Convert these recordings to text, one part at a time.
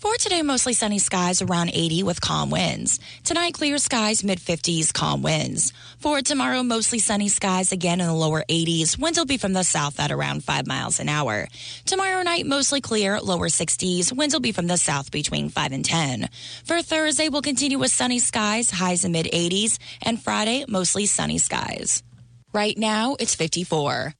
For today, mostly sunny skies around 80 with calm winds. Tonight, clear skies, mid-50s, calm winds. For tomorrow, mostly sunny skies again in the lower 80s. Winds will be from the south at around 5 miles an hour. Tomorrow night, mostly clear, lower 60s. Winds will be from the south between 5 and 10. For Thursday, we'll continue with sunny skies, highs in mid-80s. And Friday, mostly sunny skies. Right now, it's 54.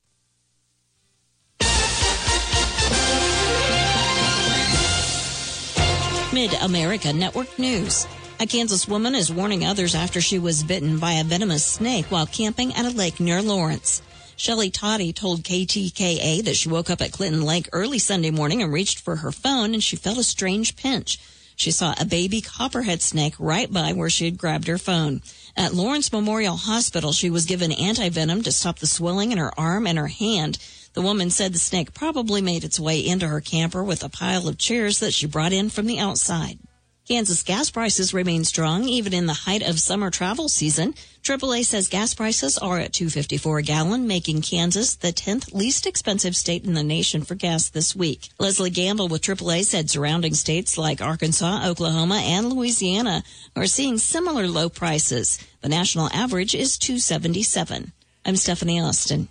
Mid-America Network News. A Kansas woman is warning others after she was bitten by a venomous snake while camping at a lake near Lawrence. Shelley Toddy told KTKA that she woke up at Clinton Lake early Sunday morning and reached for her phone, and she felt a strange pinch. She saw a baby copperhead snake right by where she had grabbed her phone. At Lawrence Memorial Hospital, she was given anti-venom to stop the swelling in her arm and her hand. The woman said the snake probably made its way into her camper with a pile of chairs that she brought in from the outside. Kansas gas prices remain strong even in the height of summer travel season. AAA says gas prices are at $2.54 a gallon, making Kansas the 10th least expensive state in the nation for gas this week. Leslie Gamble with AAA said surrounding states like Arkansas, Oklahoma, and Louisiana are seeing similar low prices. The national average is $2.77. I'm Stephanie Austin.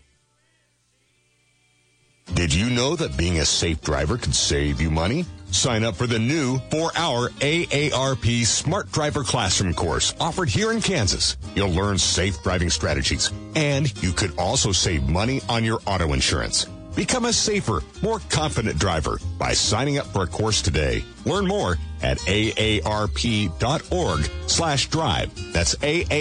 Did you know that being a safe driver could save you money? Sign up for the new 4-hour AARP Smart Driver Classroom course offered here in Kansas. You'll learn safe driving strategies, and you could also save money on your auto insurance. Become a safer, more confident driver by signing up for a course today. Learn more at aarp.org/drive. That's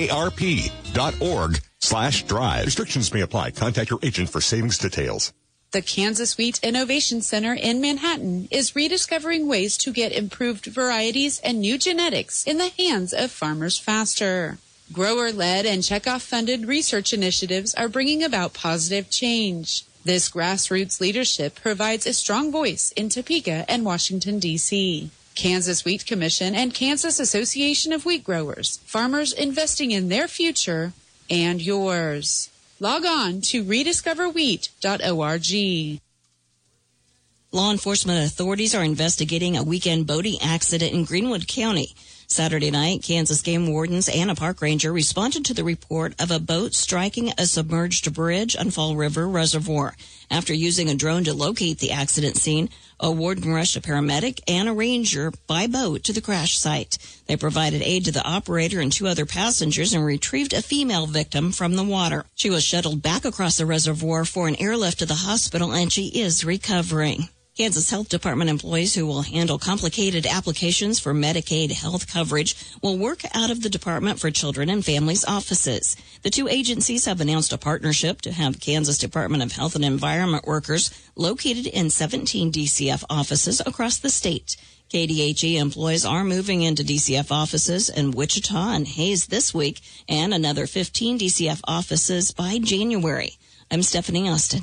aarp.org/drive. Restrictions may apply. Contact your agent for savings details. The Kansas Wheat Innovation Center in Manhattan is rediscovering ways to get improved varieties and new genetics in the hands of farmers faster. Grower-led and Chekhov-funded research initiatives are bringing about positive change. This grassroots leadership provides a strong voice in Topeka and Washington, D.C. Kansas Wheat Commission and Kansas Association of Wheat Growers, farmers investing in their future and yours. Log on to rediscoverwheat.org. Law enforcement authorities are investigating a weekend boating accident in Greenwood County. Saturday night, Kansas game wardens and a park ranger responded to the report of a boat striking a submerged bridge on Fall River Reservoir. After using a drone to locate the accident scene, a warden rushed a paramedic and a ranger by boat to the crash site. They provided aid to the operator and 2 other passengers and retrieved a female victim from the water. She was shuttled back across the reservoir for an airlift to the hospital, and she is recovering. Kansas Health Department employees who will handle complicated applications for Medicaid health coverage will work out of the Department for Children and Families offices. The 2 agencies have announced a partnership to have Kansas Department of Health and Environment workers located in 17 DCF offices across the state. KDHE employees are moving into DCF offices in Wichita and Hayes this week, and another 15 DCF offices by January. I'm Stephanie Austin.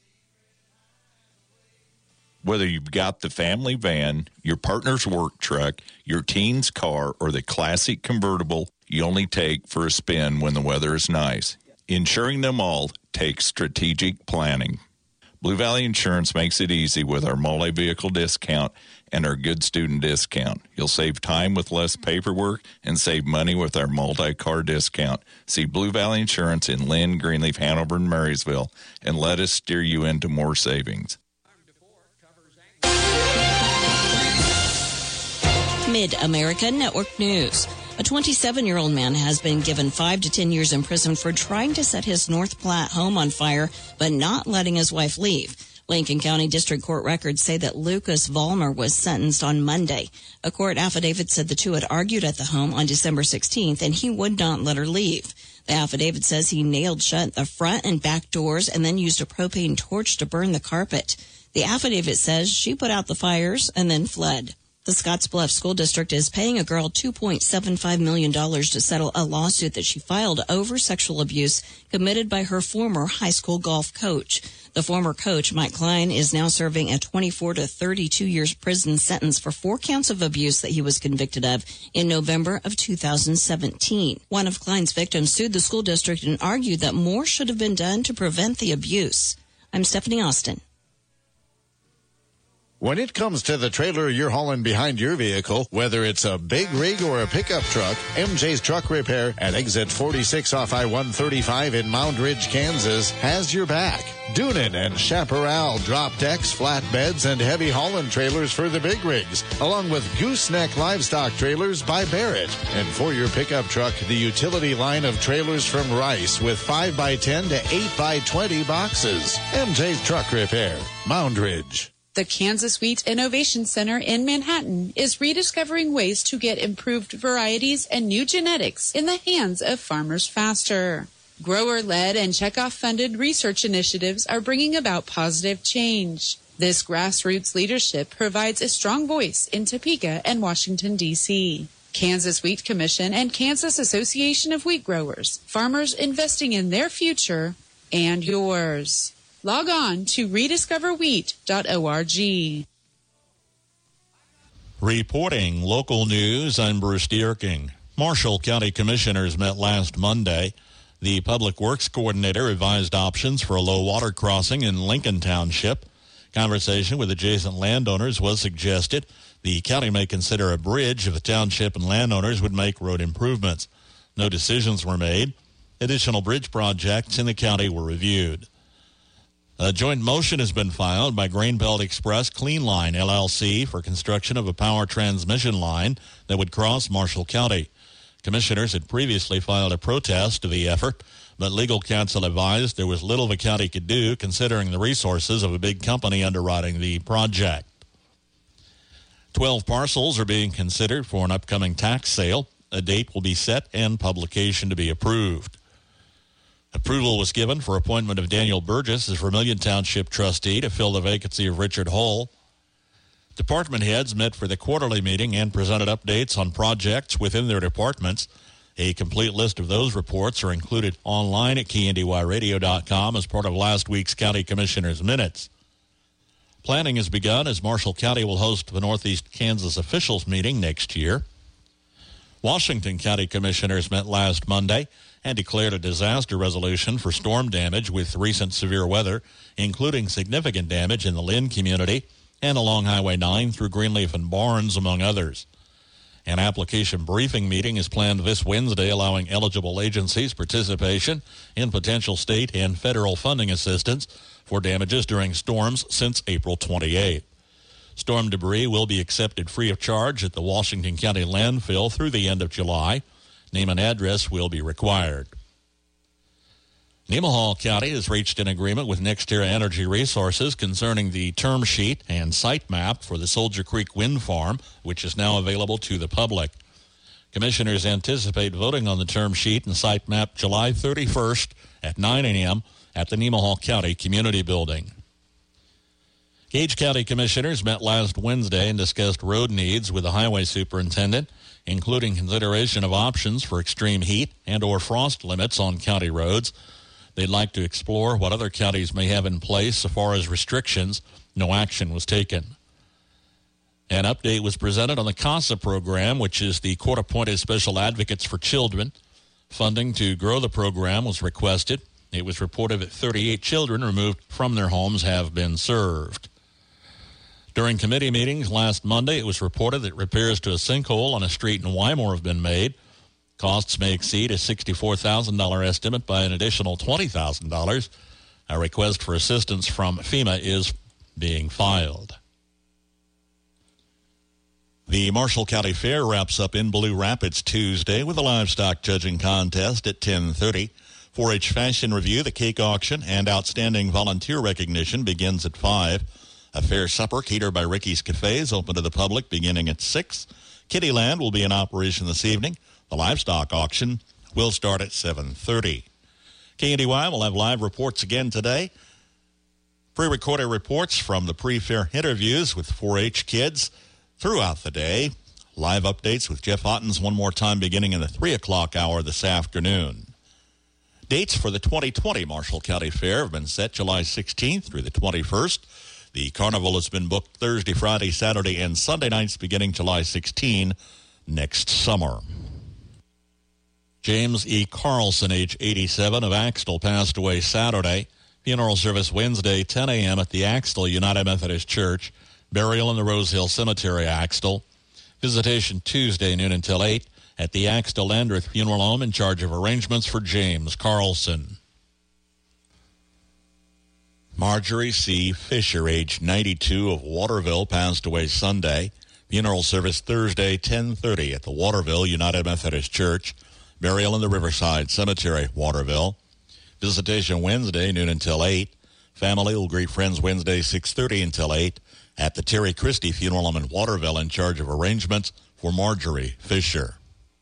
Whether you've got the family van, your partner's work truck, your teen's car, or the classic convertible you only take for a spin when the weather is nice, insuring them all takes strategic planning. Blue Valley Insurance makes it easy with our multi-vehicle discount and our good student discount. You'll save time with less paperwork and save money with our multi-car discount. See Blue Valley Insurance in Lynn, Greenleaf, Hanover, and Marysville, and let us steer you into more savings. Mid-America Network News. A 27-year-old man has been given 5 to 10 years in prison for trying to set his North Platte home on fire, but not letting his wife leave. Lincoln County District Court records say that Lucas Vollmer was sentenced on Monday. A court affidavit said the two had argued at the home on December 16th, and he would not let her leave. The affidavit says he nailed shut the front and back doors and then used a propane torch to burn the carpet. The affidavit says she put out the fires and then fled. The Scottsbluff School District is paying a girl $2.75 million to settle a lawsuit that she filed over sexual abuse committed by her former high school golf coach. The former coach, Mike Klein, is now serving a 24 to 32 years prison sentence for 4 counts of abuse that he was convicted of in November of 2017. One of Klein's victims sued the school district and argued that more should have been done to prevent the abuse. I'm Stephanie Austin. When it comes to the trailer you're hauling behind your vehicle, whether it's a big rig or a pickup truck, MJ's Truck Repair at exit 46 off I-135 in Mound Ridge, Kansas has your back. Doonan and Chaparral drop decks, flatbeds, and heavy hauling trailers for the big rigs, along with Gooseneck livestock trailers by Barrett. And for your pickup truck, the utility line of trailers from Rice with 5x10 to 8x20 boxes. MJ's Truck Repair, Mound Ridge. The Kansas Wheat Innovation Center in Manhattan is rediscovering ways to get improved varieties and new genetics in the hands of farmers faster. Grower-led and checkoff-funded research initiatives are bringing about positive change. This grassroots leadership provides a strong voice in Topeka and Washington, D.C. Kansas Wheat Commission and Kansas Association of Wheat Growers, farmers investing in their future and yours. Log on to rediscoverwheat.org. Reporting local news, I'm Bruce Dierking. Marshall County Commissioners met last Monday. The Public Works Coordinator advised options for a low water crossing in Lincoln Township. Conversation with adjacent landowners was suggested. The county may consider a bridge if the township and landowners would make road improvements. No decisions were made. Additional bridge projects in the county were reviewed. A joint motion has been filed by Grainbelt Express Clean Line, LLC, for construction of a power transmission line that would cross Marshall County. Commissioners had previously filed a protest to the effort, but legal counsel advised there was little the county could do considering the resources of a big company underwriting the project. 12 parcels are being considered for an upcoming tax sale. A date will be set and publication to be approved. Approval was given for appointment of Daniel Burgess as Vermilion Township trustee to fill the vacancy of Richard Hull. Department heads met for the quarterly meeting and presented updates on projects within their departments. A complete list of those reports are included online at KNDYradio.com as part of last week's County Commissioners' Minutes. Planning has begun as Marshall County will host the Northeast Kansas officials meeting next year. Washington County Commissioners met last Monday and declared a disaster resolution for storm damage with recent severe weather, including significant damage in the Lynn community and along Highway 9 through Greenleaf and Barnes, among others. An application briefing meeting is planned this Wednesday, allowing eligible agencies participation in potential state and federal funding assistance for damages during storms since April 28th. Storm debris will be accepted free of charge at the Washington County landfill through the end of July. Name and address will be required. Nemaha County has reached an agreement with NextEra Energy Resources concerning the term sheet and site map for the Soldier Creek Wind Farm, which is now available to the public. Commissioners anticipate voting on the term sheet and site map July 31st at 9 a.m. at the Nemaha County Community Building. Gage County Commissioners met last Wednesday and discussed road needs with the highway superintendent, including consideration of options for extreme heat and or frost limits on county roads. They'd like to explore what other counties may have in place so far as restrictions. No action was taken. An update was presented on the CASA program, which is the Court-Appointed Special Advocates for Children. Funding to grow the program was requested. It was reported that 38 children removed from their homes have been served. During committee meetings last Monday, it was reported that repairs to a sinkhole on a street in Wymore have been made. Costs may exceed a $64,000 estimate by an additional $20,000. A request for assistance from FEMA is being filed. The Marshall County Fair wraps up in Blue Rapids Tuesday with a livestock judging contest at 10:30. 4-H Fashion Review, the cake auction, and outstanding volunteer recognition begins at 5. A fair supper catered by Ricky's Cafe is open to the public beginning at 6. Kittyland will be in operation this evening. The livestock auction will start at 7:30. KNDY will have live reports again today. Pre-recorded reports from the pre-fair interviews with 4-H kids throughout the day. Live updates with Jeff Ottens one more time beginning in the 3 o'clock hour this afternoon. Dates for the 2020 Marshall County Fair have been set July 16th through the 21st. The carnival has been booked Thursday, Friday, Saturday, and Sunday nights beginning July 16 next summer. James E. Carlson, age 87, of Axtell, passed away Saturday. Funeral service Wednesday, 10 a.m. at the Axtell United Methodist Church. Burial in the Rose Hill Cemetery, Axtell. Visitation Tuesday, noon until 8 at the Axtell Landreth Funeral Home in charge of arrangements for James Carlson. Marjorie C. Fisher, age 92, of Waterville, passed away Sunday. Funeral service Thursday, 10:30 at the Waterville United Methodist Church. Burial in the Riverside Cemetery, Waterville. Visitation Wednesday, noon until 8. Family will greet friends Wednesday, 6:30 until 8 at the Terry Christie Funeral Home in Waterville in charge of arrangements for Marjorie Fisher.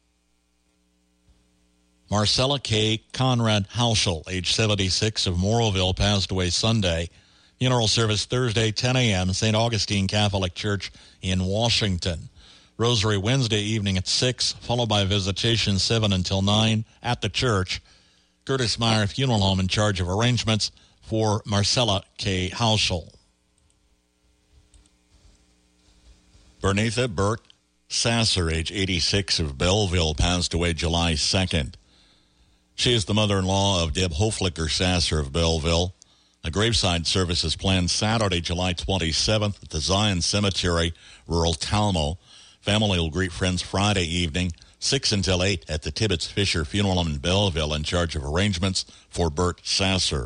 Marcella K. Conrad Hauschel, age 76, of Morrowville, passed away Sunday. Funeral service Thursday, 10 a.m., St. Augustine Catholic Church in Washington. Rosary Wednesday evening at 6, followed by visitation 7 until 9 at the church. Curtis Meyer Funeral Home in charge of arrangements for Marcella K. Hauschel. Bernatha Burt Sasser, age 86, of Belleville, passed away July 2nd. She is the mother-in-law of Deb Hoflicker Sasser of Belleville. A graveside service is planned Saturday, July 27th at the Zion Cemetery, rural Talmo. Family will greet friends Friday evening, 6 until 8 at the Tibbetts Fisher Funeral Home in Belleville in charge of arrangements for Bert Sasser.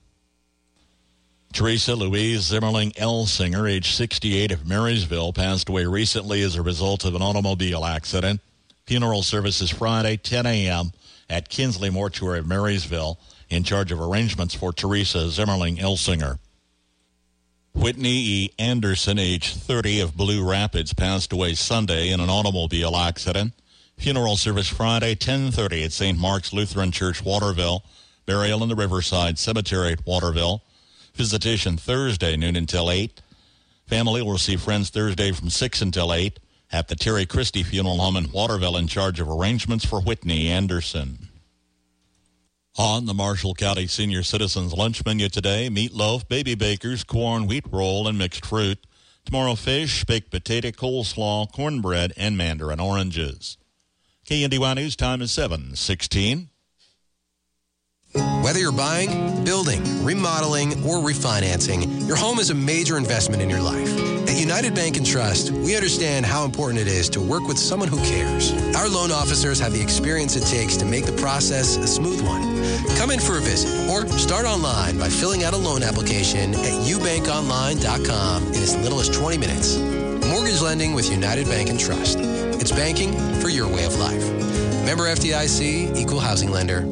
Teresa Louise Zimmerling Elsinger, age 68, of Marysville, passed away recently as a result of an automobile accident. Funeral service is Friday, 10 a.m. at Kinsley Mortuary of Marysville, in charge of arrangements for Teresa Zimmerling Elsinger. Whitney E. Anderson, age 30, of Blue Rapids, passed away Sunday in an automobile accident. Funeral service Friday, 10:30 at St. Mark's Lutheran Church, Waterville. Burial in the Riverside Cemetery at Waterville. Visitation Thursday, noon until 8. Family will receive friends Thursday from 6 until 8 at the Terry Christie Funeral Home in Waterville in charge of arrangements for Whitney Anderson. On the Marshall County Senior Citizens Lunch Menu today, meatloaf, baby bakers, corn, wheat roll, and mixed fruit. Tomorrow, fish, baked potato, coleslaw, cornbread, and mandarin oranges. KNDY News time is 7:16. Whether you're buying, building, remodeling, or refinancing, your home is a major investment in your life. At United Bank and Trust, we understand how important it is to work with someone who cares. Our loan officers have the experience it takes to make the process a smooth one. Come in for a visit or start online by filling out a loan application at ubankonline.com in as little as 20 minutes. Mortgage lending with United Bank and Trust. It's banking for your way of life. Member FDIC, Equal Housing Lender.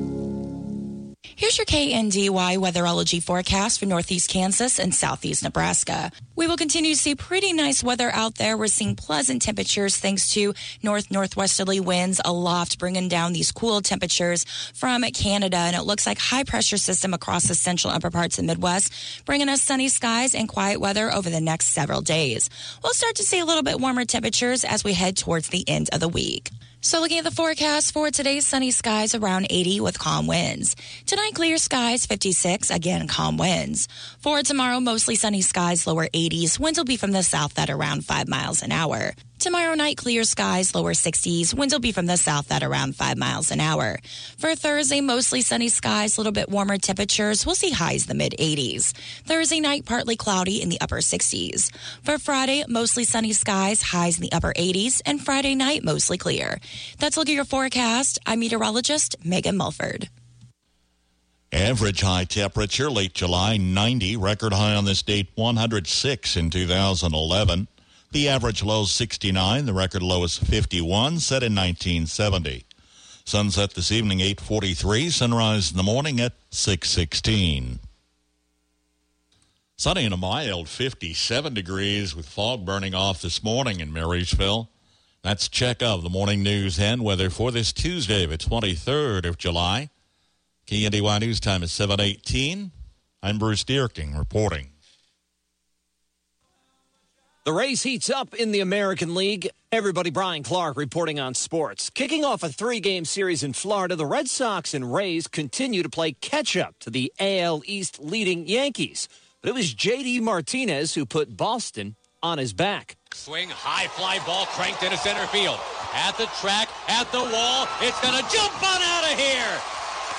Here's your KNDY weatherology forecast for northeast Kansas and southeast Nebraska. We will continue to see pretty nice weather out there. We're seeing pleasant temperatures thanks to northwesterly winds aloft, bringing down these cool temperatures from Canada. And it looks like high pressure system across the central upper parts of the Midwest, bringing us sunny skies and quiet weather over the next several days. We'll start to see a little bit warmer temperatures as we head towards the end of the week. So looking at the forecast for today's sunny skies around 80 with calm winds. Tonight, clear skies, 56, again, calm winds. For tomorrow, mostly sunny skies, lower 80s. Winds will be from the south at around 5 miles an hour. Tomorrow night, clear skies, lower 60s. Winds will be from the south at around 5 miles an hour. For Thursday, mostly sunny skies, a little bit warmer temperatures. We'll see highs in the mid-80s. Thursday night, partly cloudy in the upper 60s. For Friday, mostly sunny skies, highs in the upper 80s. And Friday night, mostly clear. That's a look at your forecast. I'm meteorologist Megan Mulford. Average high temperature late July 90. Record high on this date 106 in 2011. The average low 69. The record low is 51, set in 1970. Sunset this evening 8:43. Sunrise in the morning at 6:16. Sunny and a mild 57 degrees with fog burning off this morning in Marysville. That's a check of the morning news and weather for this Tuesday, the 23rd of July. KNDY News time is 7:18. I'm Bruce Dierking reporting. The race heats up in the American League. Everybody, Brian Clark reporting on sports. Kicking off a 3-game series in Florida, the Red Sox and Rays continue to play catch-up to the AL East leading Yankees. But it was J.D. Martinez who put Boston on his back. Swing, high fly ball cranked into center field. At the track, at the wall, it's going to jump on out of here.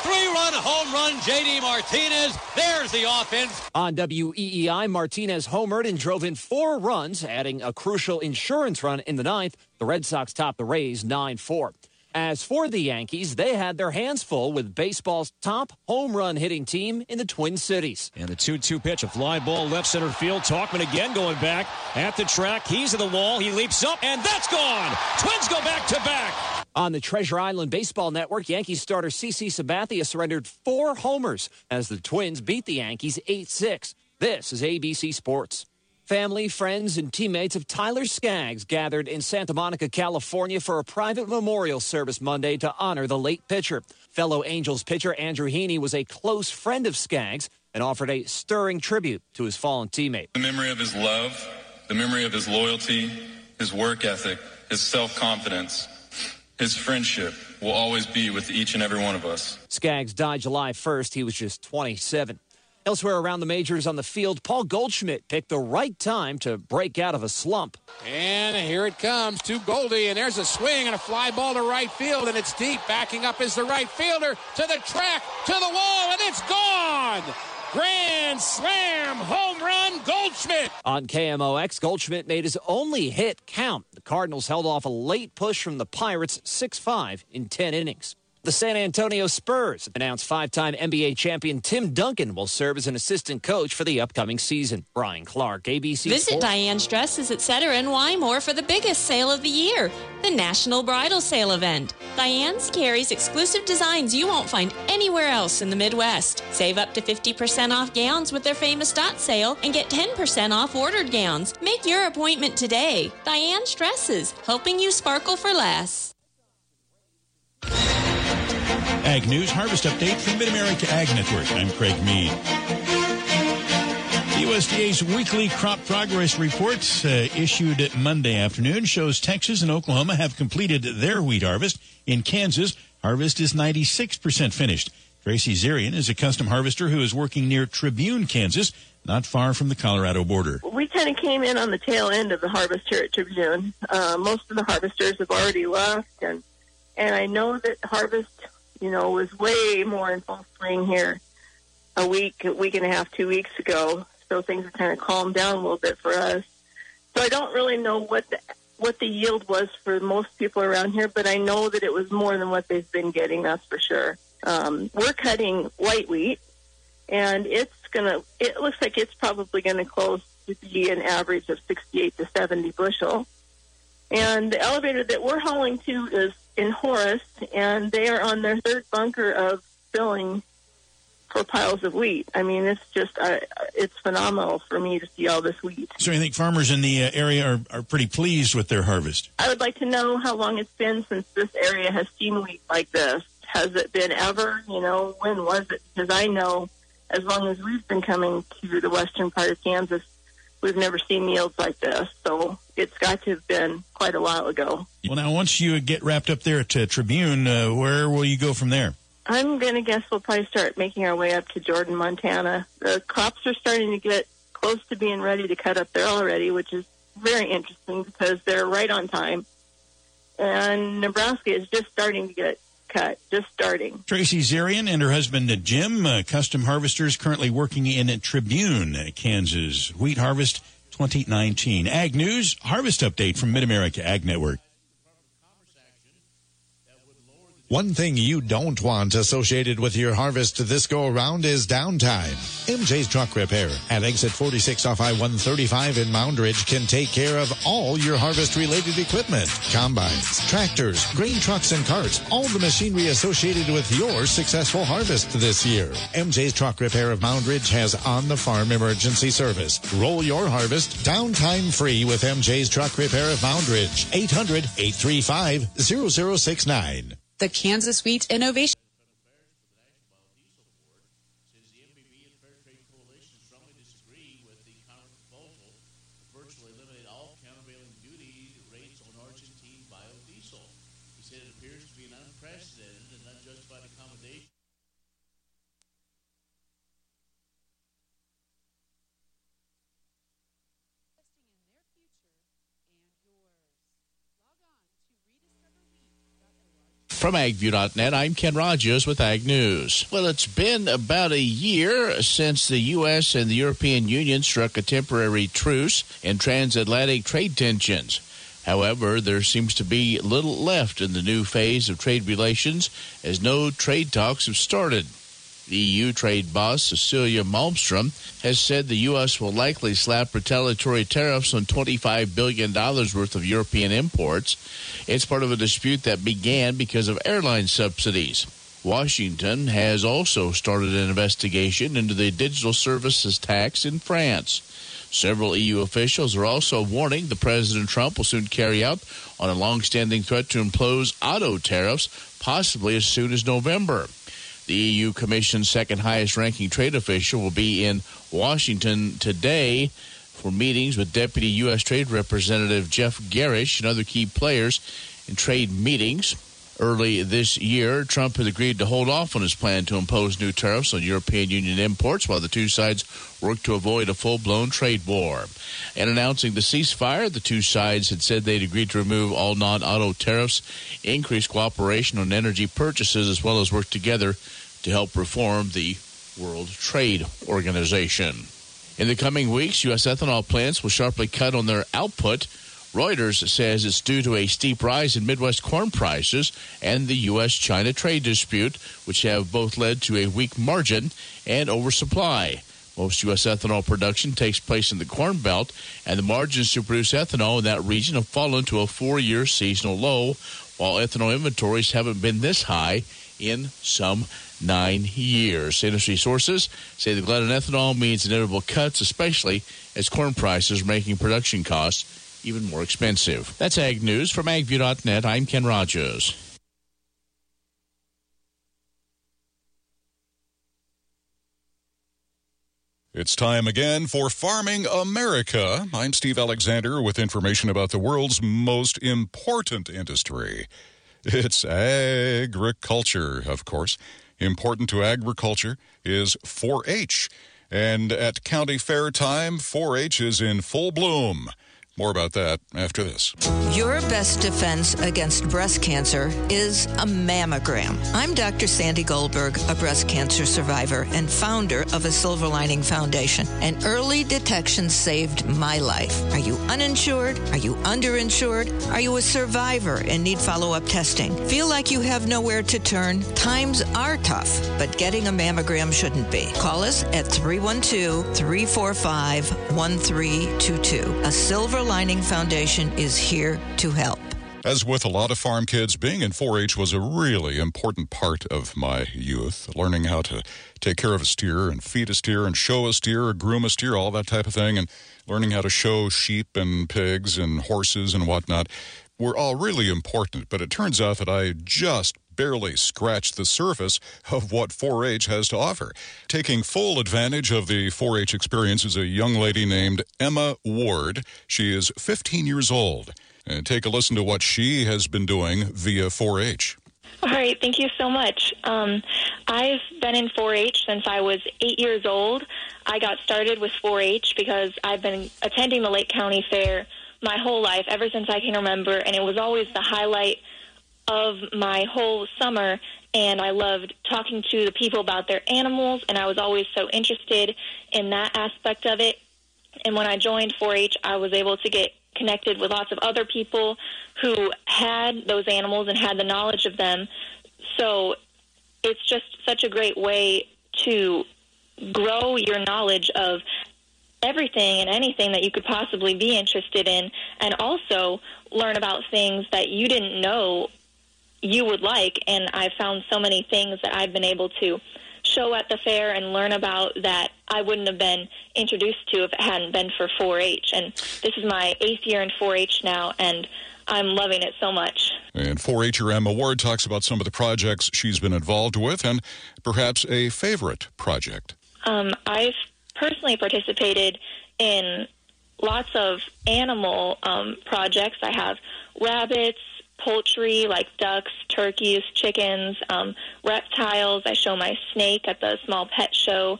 3-run home run, J.D. Martinez. There's the offense. On WEEI, Martinez homered and drove in 4 runs, adding a crucial insurance run in the 9th. The Red Sox topped the Rays 9-4. As for the Yankees, they had their hands full with baseball's top home run hitting team in the Twin Cities. And the 2-2 pitch, a fly ball left center field. Talkman again going back at the track. He's to the wall. He leaps up, and that's gone. Twins go back to back. On the Treasure Island Baseball Network, Yankees starter CC Sabathia surrendered 4 homers as the Twins beat the Yankees 8-6. This is ABC Sports. Family, friends, and teammates of Tyler Skaggs gathered in Santa Monica, California for a private memorial service Monday to honor the late pitcher. Fellow Angels pitcher Andrew Heaney was a close friend of Skaggs and offered a stirring tribute to his fallen teammate. The memory of his love, the memory of his loyalty, his work ethic, his self-confidence, his friendship will always be with each and every one of us. Skaggs died July 1st. He was just 27. Elsewhere around the majors on the field, Paul Goldschmidt picked the right time to break out of a slump. And here it comes to Goldie, and there's a swing and a fly ball to right field, and it's deep. Backing up is the right fielder to the track, to the wall, and it's gone! Grand slam, home run, Goldschmidt. On KMOX, Goldschmidt made his only hit count. The Cardinals held off a late push from the Pirates 6-5 in 10 innings. The San Antonio Spurs announced 5-time NBA champion Tim Duncan will serve as an assistant coach for the upcoming season. Brian Clark, ABC Visit Sports. Diane's Dresses, etc. in Wymore for the biggest sale of the year, the National Bridal Sale event. Diane's carries exclusive designs you won't find anywhere else in the Midwest. Save up to 50% off gowns with their famous dot sale and get 10% off ordered gowns. Make your appointment today. Diane's Dresses, helping you sparkle for less. Ag News Harvest Update from Mid-America Ag Network. I'm Craig Mead. The USDA's weekly crop progress report issued Monday afternoon shows Texas and Oklahoma have completed their wheat harvest. In Kansas, harvest is 96% finished. Tracy Zarian is a custom harvester who is working near Tribune, Kansas, not far from the Colorado border. We kind of came in on the tail end of the harvest here at Tribune. Most of the harvesters have already left, and I know that harvest was way more in full swing here a week and a half, 2 weeks ago. So things have kind of calmed down a little bit for us. So I don't really know what the yield was for most people around here, but I know that it was more than what they've been getting, that's for sure. We're cutting white wheat, and it looks like it's probably going to close to be an average of 68 to 70 bushel. And the elevator that we're hauling to is in Horace, and they are on their 3rd bunker of filling for piles of wheat. I mean, it's just, it's phenomenal for me to see all this wheat. So I think farmers in the area are pretty pleased with their harvest. I would like to know how long it's been since this area has seen wheat like this. Has it been ever? When was it? Because I know as long as we've been coming to the western part of Kansas, we've never seen yields like this. So it's got to have been quite a while ago. Well, now, once you get wrapped up there at Tribune, where will you go from there? I'm going to guess we'll probably start making our way up to Jordan, Montana. The crops are starting to get close to being ready to cut up there already, which is very interesting because they're right on time. And Nebraska is just starting to get cut, just starting. Tracy Zarian and her husband Jim, custom harvesters currently working in Tribune, Kansas. Wheat harvest 2019. Ag News, harvest update from Mid-America Ag Network. One thing you don't want associated with your harvest this go-around is downtime. MJ's Truck Repair at exit 46 off I-135 in Moundridge can take care of all your harvest-related equipment. Combines, tractors, grain trucks, and carts. All the machinery associated with your successful harvest this year. MJ's Truck Repair of Moundridge has on-the-farm emergency service. Roll your harvest downtime-free with MJ's Truck Repair of Moundridge. 800-835-0069. The Kansas Wheat Innovation. From AgView.net, I'm Ken Rogers with Ag News. Well, it's been about a year since the U.S. and the European Union struck a temporary truce in transatlantic trade tensions. However, there seems to be little left in the new phase of trade relations as no trade talks have started. The EU trade boss, Cecilia Malmstrom, has said the U.S. will likely slap retaliatory tariffs on $25 billion worth of European imports. It's part of a dispute that began because of airline subsidies. Washington has also started an investigation into the digital services tax in France. Several EU officials are also warning that President Trump will soon carry out on a long-standing threat to impose auto tariffs, possibly as soon as November. The EU Commission's second highest-ranking trade official will be in Washington today for meetings with Deputy U.S. Trade Representative Jeff Garish and other key players in trade meetings. Early this year, Trump had agreed to hold off on his plan to impose new tariffs on European Union imports while the two sides worked to avoid a full-blown trade war. In announcing the ceasefire, the two sides had said they'd agreed to remove all non-auto tariffs, increase cooperation on energy purchases, as well as work together to help reform the World Trade Organization. In the coming weeks, U.S. ethanol plants will sharply cut on their output. Reuters says it's due to a steep rise in Midwest corn prices and the U.S.-China trade dispute, which have both led to a weak margin and oversupply. Most U.S. ethanol production takes place in the Corn Belt, and the margins to produce ethanol in that region have fallen to a 4-year seasonal low, while ethanol inventories haven't been this high in some 9 years. Industry sources say the glut in ethanol means inevitable cuts, especially as corn prices are making production costs even more expensive. That's Ag News. From AgView.net, I'm Ken Rogers. It's time again for Farming America. I'm Steve Alexander with information about the world's most important industry. It's agriculture, of course. Important to agriculture is 4-H. And at County Fair time, 4-H is in full bloom. More about that after this. Your best defense against breast cancer is a mammogram. I'm Dr. Sandy Goldberg, a breast cancer survivor and founder of a Silver Lining Foundation. And early detection saved my life. Are you uninsured? Are you underinsured? Are you a survivor and need follow-up testing? Feel like you have nowhere to turn? Times are tough, but getting a mammogram shouldn't be. Call us at 312-345-1322. A Silver Lining Foundation is here to help. As with a lot of farm kids, being in 4-H was a really important part of my youth. Learning how to take care of a steer and feed a steer and show a steer or groom a steer, all that type of thing, and learning how to show sheep and pigs and horses and whatnot were all really important. But it turns out that I just barely scratched the surface of what 4-H has to offer. Taking full advantage of the 4-H experience is a young lady named Emma Ward. She is 15 years old. And take a listen to what she has been doing via 4-H. All right, thank you so much. I've been in 4-H since I was 8 years old. I got started with 4-H because I've been attending the Lake County Fair my whole life, ever since I can remember, and it was always the highlight of my whole summer, and I loved talking to the people about their animals, and I was always so interested in that aspect of it. And when I joined 4-H, I was able to get connected with lots of other people who had those animals and had the knowledge of them. So it's just such a great way to grow your knowledge of everything and anything that you could possibly be interested in, and also learn about things that you didn't know you would like. And I've found so many things that I've been able to show at the fair and learn about that I wouldn't have been introduced to if it hadn't been for 4-H. And this is my 8th year in 4-H now, and I'm loving it so much. And 4-H'er Emma Ward talks about some of the projects she's been involved with and perhaps a favorite project. I've personally participated in lots of animal projects. I have rabbits, poultry like ducks, turkeys, chickens, reptiles. I show my snake at the small pet show,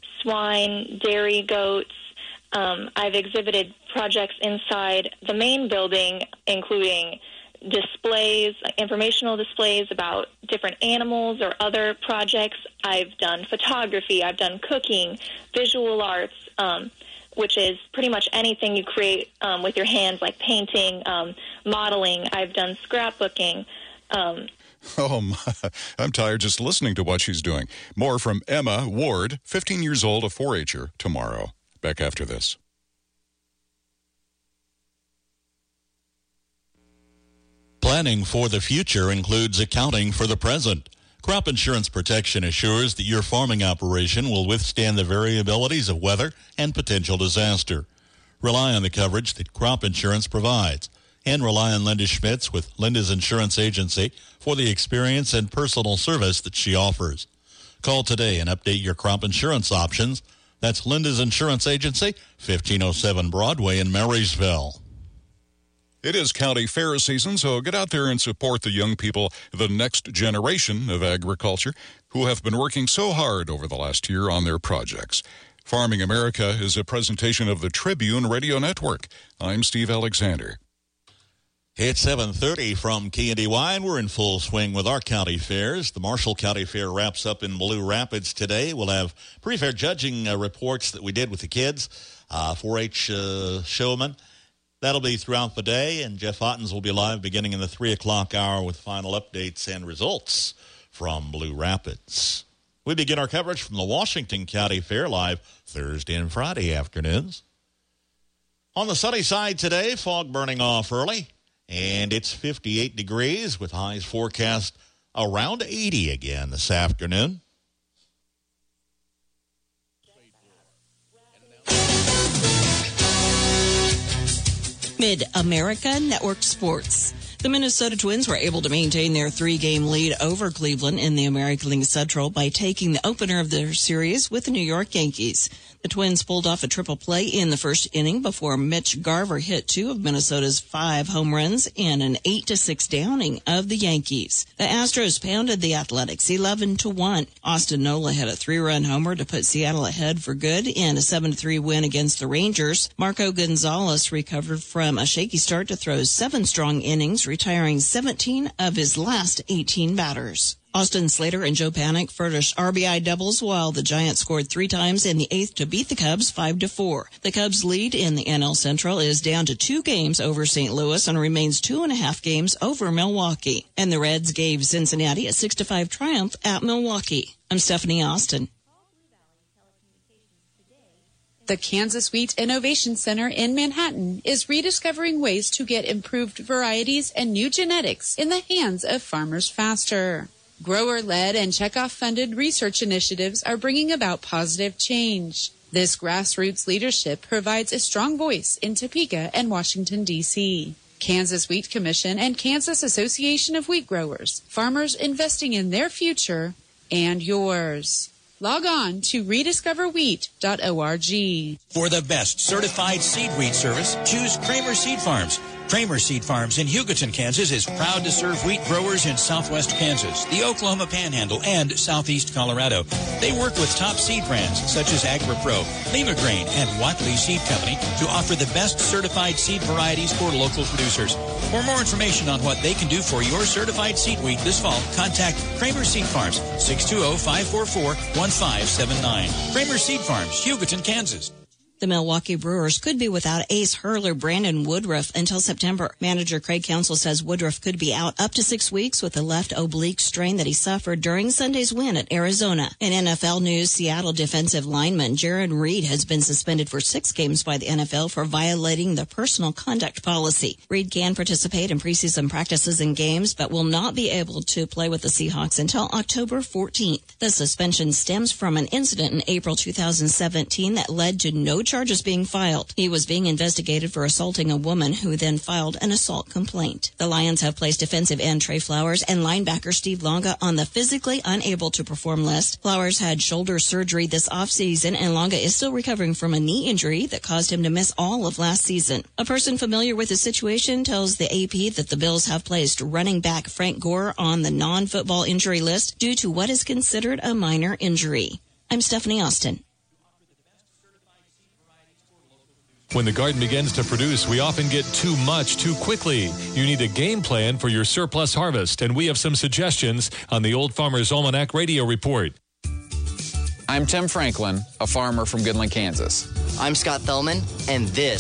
swine, dairy, goats. I've exhibited projects inside the main building, including displays, informational displays about different animals or other projects. I've done photography. I've done cooking, visual arts, which is pretty much anything you create with your hands, like painting, modeling. I've done scrapbooking. Oh, my. I'm tired just listening to what she's doing. More from Emma Ward, 15 years old, a 4-H'er, tomorrow. Back after this. Planning for the future includes accounting for the present. Crop Insurance Protection assures that your farming operation will withstand the variabilities of weather and potential disaster. Rely on the coverage that Crop Insurance provides, and rely on Linda Schmitz with Linda's Insurance Agency for the experience and personal service that she offers. Call today and update your crop insurance options. That's Linda's Insurance Agency, 1507 Broadway in Marysville. It is county fair season, so get out there and support the young people, the next generation of agriculture, who have been working so hard over the last year on their projects. Farming America is a presentation of the Tribune Radio Network. I'm Steve Alexander. It's 7:30 from KNDY, and we're in full swing with our county fairs. The Marshall County Fair wraps up in Blue Rapids today. We'll have pre-fair judging reports that we did with the kids, 4-H showmen. That'll be throughout the day, and Jeff Ottens will be live beginning in the 3 o'clock hour with final updates and results from Blue Rapids. We begin our coverage from the Washington County Fair live Thursday and Friday afternoons. On the sunny side today, fog burning off early, and it's 58 degrees with highs forecast around 80 again this afternoon. Mid-America Network Sports. The Minnesota Twins were able to maintain their 3-game lead over Cleveland in the American League Central by taking the opener of their series with the New York Yankees. The Twins pulled off a triple play in the first inning before Mitch Garver hit 2 of Minnesota's 5 home runs in an 8-6 downing of the Yankees. The Astros pounded the Athletics 11-1. Austin Nola hit a 3-run homer to put Seattle ahead for good in a 7-3 win against the Rangers. Marco Gonzalez recovered from a shaky start to throw 7 strong innings, retiring 17 of his last 18 batters. Austin Slater and Joe Panik furnished RBI doubles while the Giants scored 3 times in the 8th to beat the Cubs 5-4. The Cubs' lead in the NL Central is down to 2 games over St. Louis and remains 2.5 games over Milwaukee. And the Reds gave Cincinnati a 6-5 triumph at Milwaukee. I'm Stephanie Austin. The Kansas Wheat Innovation Center in Manhattan is rediscovering ways to get improved varieties and new genetics in the hands of farmers faster. Grower-led and Chekhov-funded research initiatives are bringing about positive change. This grassroots leadership provides a strong voice in Topeka and Washington, D.C. Kansas Wheat Commission and Kansas Association of Wheat Growers, farmers investing in their future and yours. Log on to rediscoverwheat.org. For the best certified seed wheat service, choose Kramer Seed Farms. Kramer Seed Farms in Hugoton, Kansas is proud to serve wheat growers in southwest Kansas, the Oklahoma Panhandle, and southeast Colorado. They work with top seed brands such as AgriPro, Lima Grain, and Watley Seed Company to offer the best certified seed varieties for local producers. For more information on what they can do for your certified seed wheat this fall, contact Kramer Seed Farms, 620-544-1579. Kramer Seed Farms, Hugoton, Kansas. The Milwaukee Brewers could be without ace hurler Brandon Woodruff until September. Manager Craig Counsell says Woodruff could be out up to 6 weeks with a left oblique strain that he suffered during Sunday's win at Arizona. In NFL news, Seattle defensive lineman Jaron Reed has been suspended for 6 games by the NFL for violating the personal conduct policy. Reed can participate in preseason practices and games, but will not be able to play with the Seahawks until October 14th. The suspension stems from an incident in April 2017 that led to no charges being filed. He was being investigated for assaulting a woman who then filed an assault complaint. The Lions have placed defensive end Trey Flowers and linebacker Steve Longa on the physically unable to perform list. Flowers had shoulder surgery this offseason, and Longa is still recovering from a knee injury that caused him to miss all of last season. A person familiar with the situation tells the AP that the Bills have placed running back Frank Gore on the non-football injury list due to what is considered a minor injury. I'm Stephanie Austin. When the garden begins to produce, we often get too much too quickly. You need a game plan for your surplus harvest, and we have some suggestions on the Old Farmer's Almanac Radio Report. I'm Tim Franklin, a farmer from Goodland, Kansas. I'm Scott Thellman, and this